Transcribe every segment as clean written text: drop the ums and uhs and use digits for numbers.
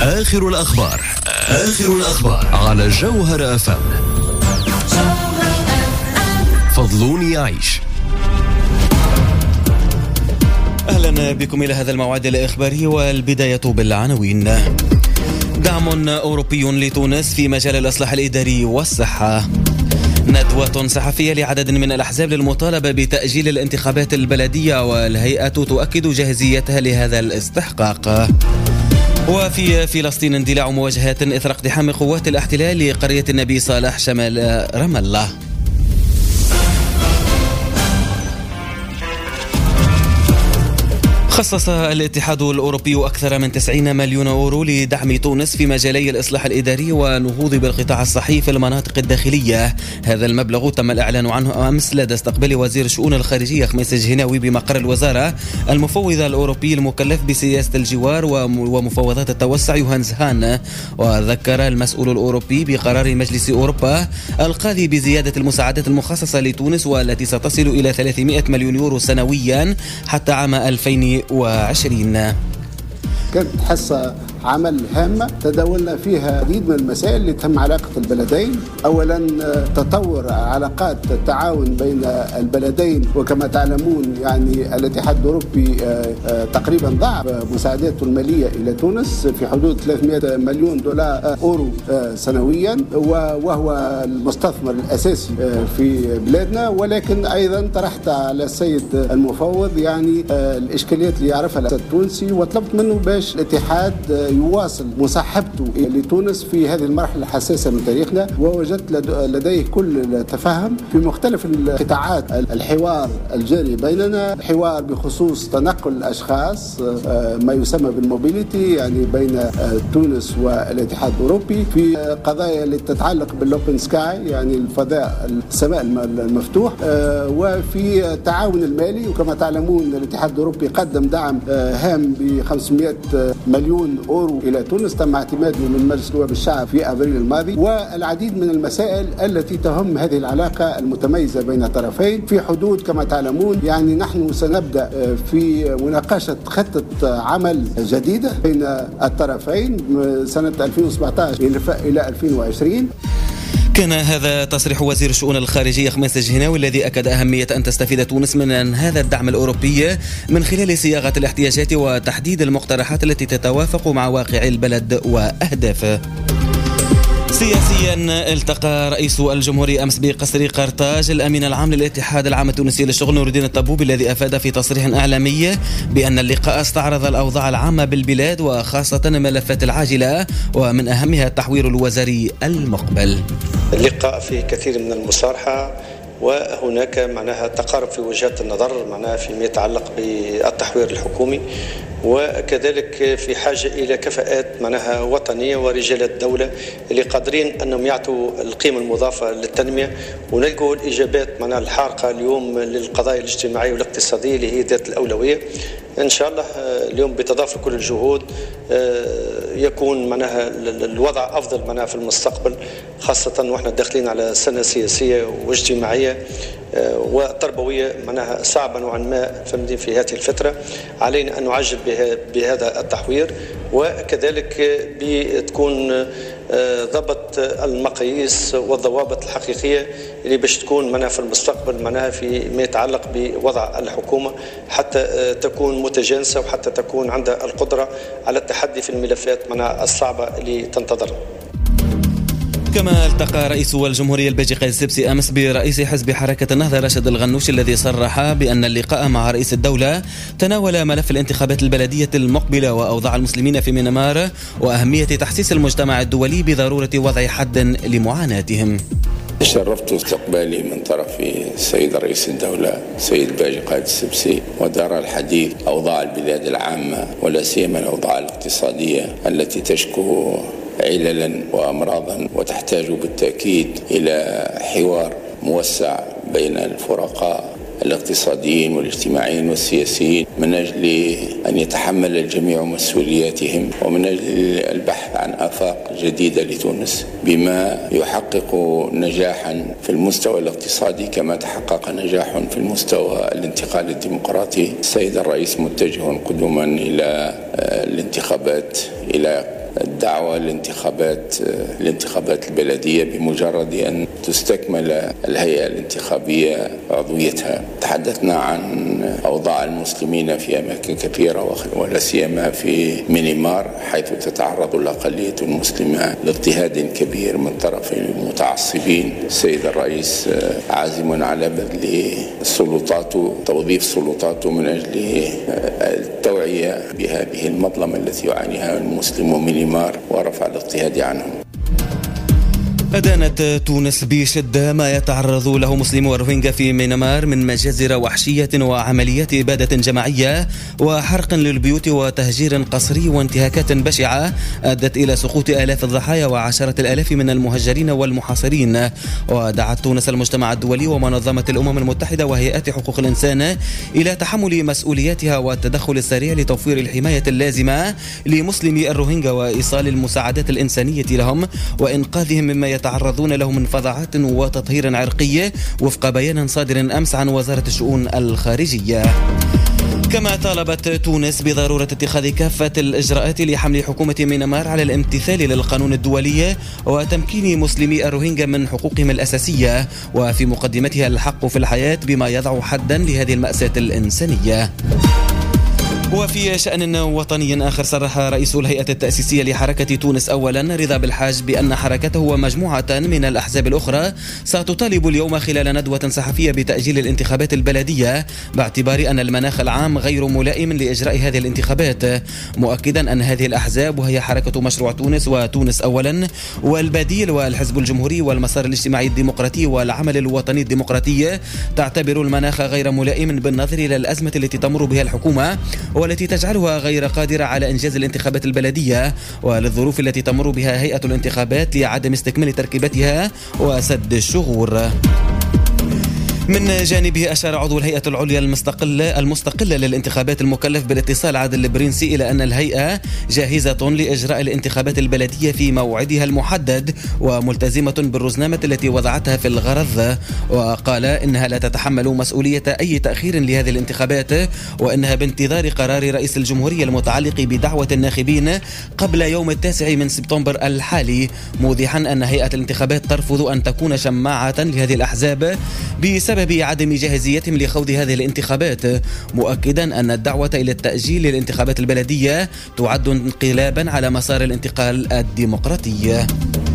آخر الأخبار على جوهر أفهم. فضلوني يعيش. أهلا بكم إلى هذا الموعد الإخباري، والبداية بالعناوين. دعم أوروبي لتونس في مجال الإصلاح الإداري والصحة. ندوة صحفية لعدد من الأحزاب للمطالبة بتأجيل الانتخابات البلدية، والهيئة تؤكد جاهزيتها لهذا الاستحقاق. وفي فلسطين اندلاع مواجهات إثر اقتحام قوات الاحتلال لقرية النبي صالح شمال رام الله. خصص الاتحاد الأوروبي أكثر من 90 مليون يورو لدعم تونس في مجالي الإصلاح الإداري والنهوض بالقطاع الصحي في المناطق الداخلية. هذا المبلغ تم الإعلان عنه أمس لدى استقبال وزير الشؤون الخارجية خميس الجهناوي بمقر الوزارة المفوض الأوروبي المكلف بسياسة الجوار ومفاوضات التوسع يوهانس هان. وذكر المسؤول الأوروبي بقرار مجلس أوروبا القاضي بزيادة المساعدات المخصصة لتونس، والتي ستصل إلى 300 مليون يورو سنويا حتى عام 2020. كانت حصة عمل هامة تداولنا فيها عديد من المسائل اللي تهم علاقة البلدين. أولا تطور علاقات التعاون بين البلدين، وكما تعلمون يعني الاتحاد الأوروبي تقريبا ضاعف مساعداته المالية إلى تونس في حدود 300 مليون دولار أورو سنويا، وهو المستثمر الأساسي في بلادنا. ولكن أيضا طرحت على السيد المفوض يعني الإشكاليات اللي يعرفها التونسي، وطلبت منه باش الاتحاد يواصل مصاحبته لتونس في هذه المرحلة الحساسة من تاريخنا. ووجدت لديه كل التفاهم في مختلف القطاعات الحوار الجاري بيننا، حوار بخصوص تنقل الأشخاص ما يسمى بالموبيليتي يعني بين تونس والاتحاد الأوروبي، في قضايا اللي تتعلق بالأوبن سكاي يعني الفضاء السماء المفتوح، وفي التعاون المالي. وكما تعلمون الاتحاد الأوروبي قدم دعم هام ب 500 مليون أورو إلى تونس، تم اعتماده من مجلس نواب الشعب في أبريل الماضي. والعديد من المسائل التي تهم هذه العلاقة المتميزة بين الطرفين في حدود كما تعلمون يعني نحن سنبدأ في مناقشة خطة عمل جديدة بين الطرفين سنة 2017 إلى 2020. كان هذا تصريح وزير الشؤون الخارجية خميس الجهناوي، الذي أكد أهمية أن تستفيد تونس من هذا الدعم الأوروبي من خلال صياغة الاحتياجات وتحديد المقترحات التي تتوافق مع واقع البلد وأهدافه. سياسيا، التقى رئيس الجمهورية أمس بقصر قرطاج الأمين العام للاتحاد العام التونسي للشغل نور الدين الطبوبي، الذي أفاد في تصريح إعلامي بأن اللقاء استعرض الأوضاع العامة بالبلاد وخاصة الملفات العاجلة، ومن أهمها التحوير الوزاري المقبل. اللقاء فيه كثير من المصارحة، وهناك معناها تقارب في وجهات النظر معناها فيما يتعلق بالتحوير الحكومي، وكذلك في حاجة إلى كفاءات معناها وطنية ورجال الدولة اللي قادرين أنهم يعطوا القيمة المضافة للتنمية، ونلقوا الإجابات معناها الحارقة اليوم للقضايا الاجتماعية والاقتصادية اللي هي ذات الأولوية. إن شاء الله اليوم بتضافر كل الجهود يكون معناها الوضع أفضل معناها في المستقبل، خاصة وإحنا داخلين على سنة سياسية واجتماعية وتربوية معناها صعبة نوعا ما في هذه الفترة. علينا أن نعجل بهذا التحوير، وكذلك بتكون ضبط المقاييس والضوابط الحقيقية اللي باش تكون معناها في المستقبل معناها فيما يتعلق بوضع الحكومة، حتى تكون متجانسة وحتى تكون عندها القدرة على التحدي في الملفات معناها الصعبة اللي تنتظر. كما التقى رئيس الجمهورية الباجي قايد السبسي أمس برئيس حزب حركة النهضة راشد الغنوش، الذي صرح بأن اللقاء مع رئيس الدولة تناول ملف الانتخابات البلدية المقبلة وأوضاع المسلمين في ميانمار، وأهمية تحسيس المجتمع الدولي بضرورة وضع حد لمعاناتهم. تشرفت استقبالي من طرف السيد رئيس الدولة السيد باجي قايد السبسي، ودار الحديث أوضاع البلاد العامة ولا سيما الأوضاع الاقتصادية التي تشكو عللا وأمراضا، وتحتاج بالتأكيد إلى حوار موسع بين الفرقاء الاقتصاديين والاجتماعيين والسياسيين من أجل أن يتحمل الجميع مسؤولياتهم، ومن أجل البحث عن آفاق جديدة لتونس بما يحقق نجاحا في المستوى الاقتصادي كما تحقق نجاح في المستوى الانتقال الديمقراطي. السيد الرئيس متجه قدما إلى الانتخابات، إلى الدعوة الانتخابات البلدية بمجرد أن تستكمل الهيئة الانتخابية عضويتها. تحدثنا عن أوضاع المسلمين في أماكن كثيرة ولا سيما في ميانمار، حيث تتعرض الأقلية المسلمة لاضطهاد كبير من طرف المتعصبين. السيد الرئيس عازم على بذل توظيف سلطاته من أجل التوعية بهذه المظلمة التي يعانيها المسلمون ميانمار ورفع الاضطهاد عنهم. أدانت تونس بشدة ما يتعرض له مسلمو الروهينجا في ميانمار من مجازر وحشية وعمليات إبادة جماعية وحرق للبيوت وتهجير قسري وانتهاكات بشعة أدت إلى سقوط آلاف الضحايا وعشرة الآلاف من المهجرين والمحاصرين. ودعت تونس المجتمع الدولي ومنظمة الأمم المتحدة وهيئات حقوق الإنسان إلى تحمل مسؤولياتها والتدخل السريع لتوفير الحماية اللازمة لمسلمي الروهينجا وإيصال المساعدات الإنسانية لهم وإنقاذهم مما يتعرضون له من فظاعات وتطهير عرقي، وفق بيان صادر أمس عن وزارة الشؤون الخارجية. كما طالبت تونس بضرورة اتخاذ كافة الإجراءات لحمل حكومة ميانمار على الامتثال للقانون الدولي وتمكين مسلمي الروهينجا من حقوقهم الأساسية، وفي مقدمتها الحق في الحياة، بما يضع حدا لهذه المأساة الإنسانية. وفي شأن وطني آخر، صرح رئيس الهيئة التأسيسية لحركة تونس أولا رضا بالحاج بأن حركته ومجموعة من الأحزاب الأخرى ستطالب اليوم خلال ندوة صحفية بتأجيل الانتخابات البلدية باعتبار أن المناخ العام غير ملائم لإجراء هذه الانتخابات، مؤكدا أن هذه الأحزاب وهي حركة مشروع تونس وتونس أولا والبديل والحزب الجمهوري والمسار الاجتماعي الديمقراطي والعمل الوطني الديمقراطي تعتبر المناخ غير ملائم بالنظر إلى الأزمة التي تمر بها الحكومة والتي تجعلها غير قادرة على إنجاز الانتخابات البلدية، وللظروف التي تمر بها هيئة الانتخابات لعدم استكمال تركيبتها وسد الشغور. من جانبه أشار عضو الهيئة العليا المستقلة للانتخابات المكلف بالاتصال عادل البرنسي إلى أن الهيئة جاهزة لإجراء الانتخابات البلدية في موعدها المحدد وملتزمة بالرزنامة التي وضعتها في الغرض، وقال إنها لا تتحمل مسؤولية أي تأخير لهذه الانتخابات وإنها بانتظار قرار رئيس الجمهورية المتعلق بدعوة الناخبين قبل يوم 9 من سبتمبر الحالي، موضحا أن هيئة الانتخابات ترفض أن تكون شماعة لهذه الأحزاب بسبب عدم جاهزيتهم لخوض هذه الانتخابات، مؤكدا أن الدعوة إلى التأجيل للانتخابات البلدية تعد انقلابا على مسار الانتقال الديمقراطي.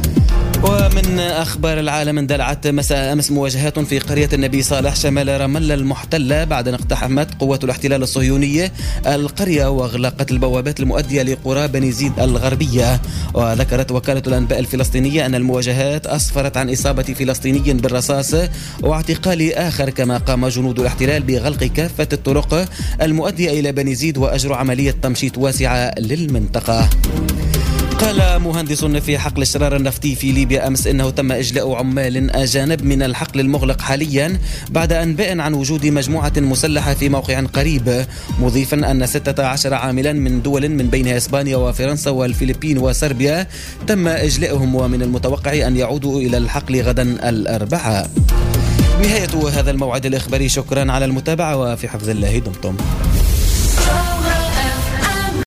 ومن أخبار العالم، اندلعت مساء أمس مواجهات في قرية النبي صالح شمال رام الله المحتلة بعد أن اقتحمت قوات الاحتلال الصهيوني القرية وأغلقت البوابات المؤدية لقرى بني زيد الغربية. وذكرت وكالة الأنباء الفلسطينية أن المواجهات أسفرت عن إصابة فلسطيني بالرصاص واعتقال آخر، كما قام جنود الاحتلال بغلق كافة الطرق المؤدية إلى بني زيد وأجروا عملية تمشيط واسعة للمنطقة. قال مهندس في حقل الشرار النفطي في ليبيا أمس إنه تم إجلاء عمال أجانب من الحقل المغلق حاليا بعد أنباء عن وجود مجموعة مسلحة في موقع قريب، مضيفا أن 16 عاملا من دول من بينها إسبانيا وفرنسا والفلبين وصربيا تم إجلاءهم، ومن المتوقع أن يعودوا إلى الحقل غدا الأربعاء. نهاية هذا الموعد الإخباري، شكرا على المتابعة وفي حفظ الله دمتم.